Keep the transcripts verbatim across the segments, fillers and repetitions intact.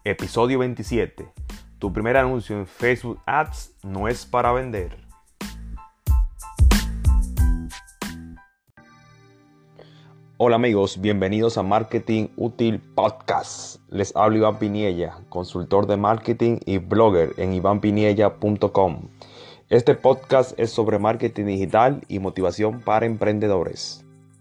Episodio veintisiete. Tu primer anuncio en Facebook Ads no es para vender. Hola amigos, bienvenidos a Marketing Útil Podcast. Les habla Iván Piniella, consultor de marketing y blogger en iván piniella punto com. Este podcast es sobre marketing digital y motivación para emprendedores.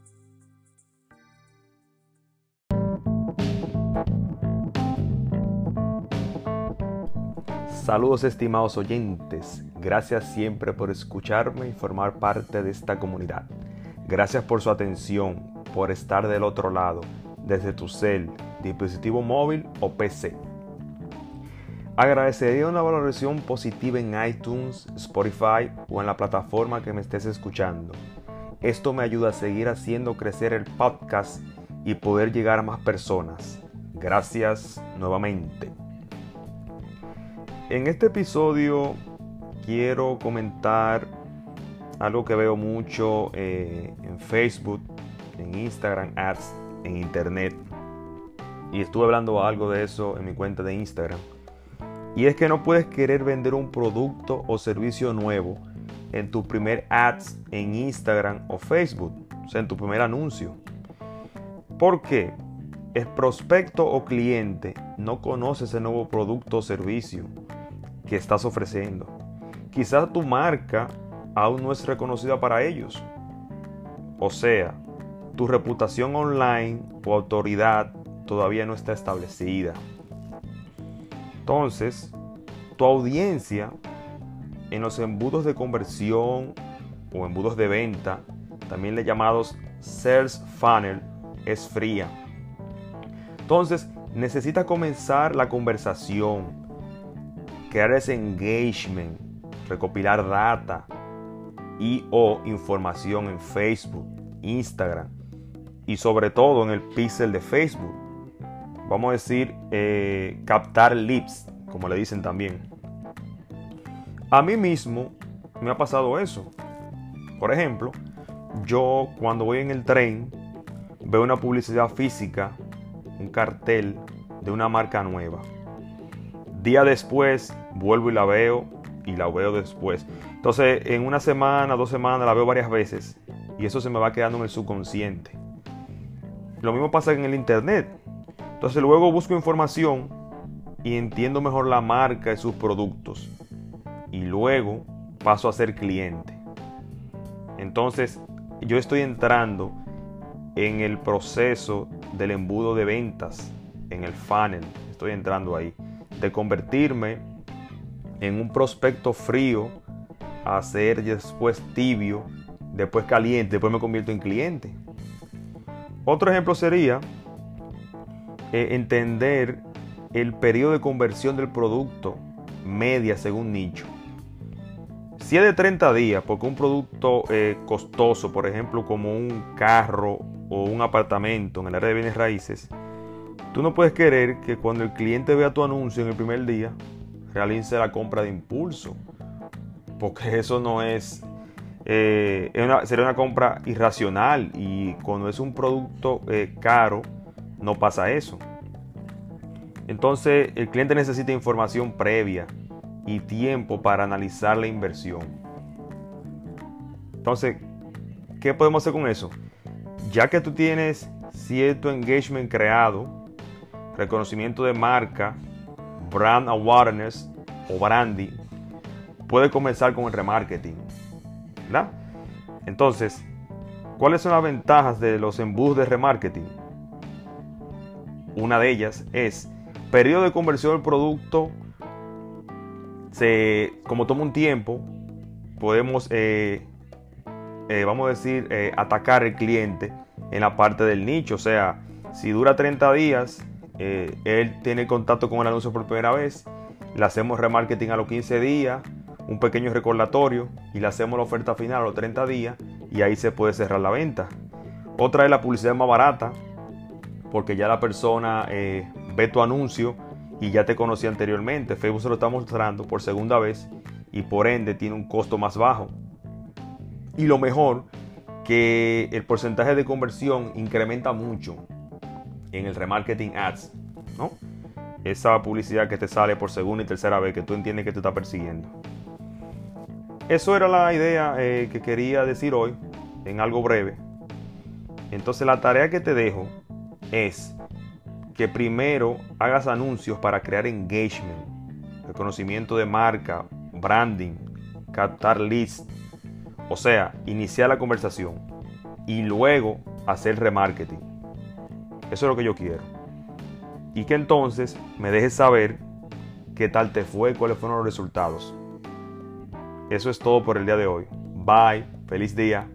Saludos estimados oyentes, gracias siempre por escucharme y formar parte de esta comunidad. Gracias por su atención, por estar del otro lado, desde tu cel, dispositivo móvil o P C. Agradecería una valoración positiva en iTunes, Spotify o en la plataforma que me estés escuchando. Esto me ayuda a seguir haciendo crecer el podcast y poder llegar a más personas. Gracias nuevamente. En este episodio quiero comentar algo que veo mucho eh, en Facebook, en Instagram Ads, en Internet. Y estuve hablando algo de eso en mi cuenta de Instagram. Y es que no puedes querer vender un producto o servicio nuevo en tu primer Ads en Instagram o Facebook, o sea, en tu primer anuncio. ¿Por qué? El prospecto o cliente no conoce ese nuevo producto o servicio que estás ofreciendo. Quizás tu marca aún no es reconocida para ellos. O sea, tu reputación online o autoridad todavía no está establecida. Entonces, tu audiencia en los embudos de conversión o embudos de venta, también le llamados Sales Funnel, es fría. Entonces, necesitas comenzar la conversación, crear ese engagement, recopilar data y o información en Facebook, Instagram y sobre todo en el pixel de Facebook. Vamos a decir, eh, captar leads, como le dicen también. A mí mismo me ha pasado eso. Por ejemplo, yo cuando voy en el tren veo una publicidad física, un cartel de una marca nueva. Día después vuelvo y la veo y la veo después. Entonces en una semana, dos semanas la veo varias veces y eso se me va quedando en el subconsciente. Lo mismo pasa en el internet. Entonces luego busco información y entiendo mejor la marca y sus productos. Y luego paso a ser cliente. Entonces yo estoy entrando en el proceso del embudo de ventas, en el funnel. Estoy entrando ahí. De convertirme en un prospecto frío a ser después tibio, después caliente, después me convierto en cliente. Otro ejemplo sería eh, entender el periodo de conversión del producto media según nicho. Si es de treinta días, porque un producto eh, costoso, por ejemplo como un carro o un apartamento en el área de bienes raíces, tú no puedes querer que cuando el cliente vea tu anuncio en el primer día, realice la compra de impulso. Porque eso no es... Eh, es una, sería una compra irracional. Y cuando es un producto eh, caro, no pasa eso. Entonces, el cliente necesita información previa y tiempo para analizar la inversión. Entonces, ¿qué podemos hacer con eso? Ya que tú tienes cierto engagement creado, reconocimiento de marca, brand awareness o branding, puede comenzar con el remarketing, ¿verdad? Entonces, ¿cuáles son las ventajas de los embudos de remarketing? Una de ellas es periodo de conversión del producto. Se, como toma un tiempo, podemos, eh, eh, vamos a decir, eh, atacar al cliente en la parte del nicho. O sea, si dura treinta días, Eh, él tiene contacto con el anuncio por primera vez, le hacemos remarketing a los quince días, un pequeño recordatorio y le hacemos la oferta final a los treinta días y ahí se puede cerrar la venta. Otra es la publicidad más barata, porque ya la persona eh, ve tu anuncio y ya te conocía anteriormente. Facebook se lo está mostrando por segunda vez y por ende tiene un costo más bajo. Y lo mejor, que el porcentaje de conversión incrementa mucho en el remarketing ads, ¿no? esa publicidad que te sale por segunda y tercera vez que tú entiendes que te está persiguiendo. Eso era la idea eh, que quería decir hoy en algo breve. Entonces la tarea que te dejo es que primero hagas anuncios para crear engagement, reconocimiento de marca, branding, captar leads, o sea, iniciar la conversación y luego hacer remarketing. Eso es lo que yo quiero. Y que entonces me dejes saber qué tal te fue, cuáles fueron los resultados. Eso es todo por el día de hoy. Bye, feliz día.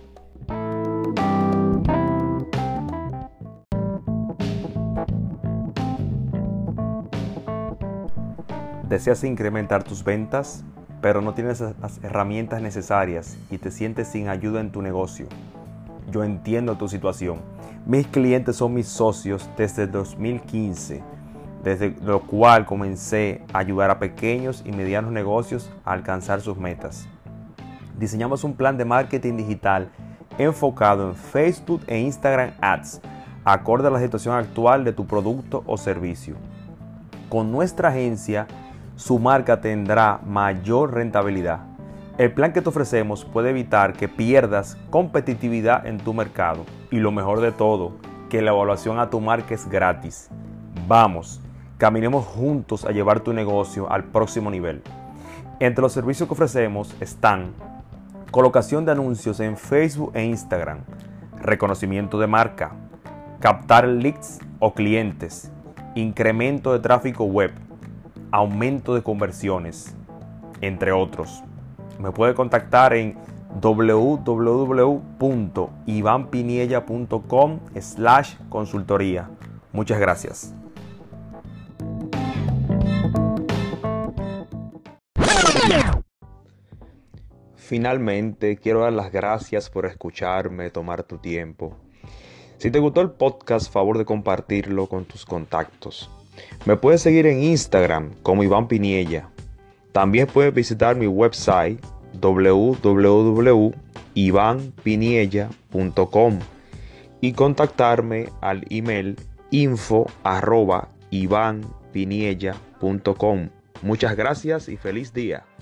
¿Deseas incrementar tus ventas, pero no tienes las herramientas necesarias y te sientes sin ayuda en tu negocio? Yo entiendo tu situación. Mis clientes son mis socios desde el dos mil quince, desde lo cual comencé a ayudar a pequeños y medianos negocios a alcanzar sus metas. Diseñamos un plan de marketing digital enfocado en Facebook e Instagram Ads, acorde a la situación actual de tu producto o servicio. Con nuestra agencia, su marca tendrá mayor rentabilidad. El plan que te ofrecemos puede evitar que pierdas competitividad en tu mercado. Y lo mejor de todo, que la evaluación a tu marca es gratis. Vamos, caminemos juntos a llevar tu negocio al próximo nivel. Entre los servicios que ofrecemos están colocación de anuncios en Facebook e Instagram, reconocimiento de marca, captar leads o clientes, incremento de tráfico web, aumento de conversiones, entre otros. Me puede contactar en w w w punto ivan piniella punto com slash consultoría. Muchas gracias. Finalmente, quiero dar las gracias por escucharme, tomar tu tiempo. Si te gustó el podcast, favor de compartirlo con tus contactos. Me puedes seguir en Instagram como Iván Piniella. También puedes visitar mi website w w w punto ivan piniella punto com y contactarme al email info arroba ivan piniella punto com. Muchas gracias y feliz día.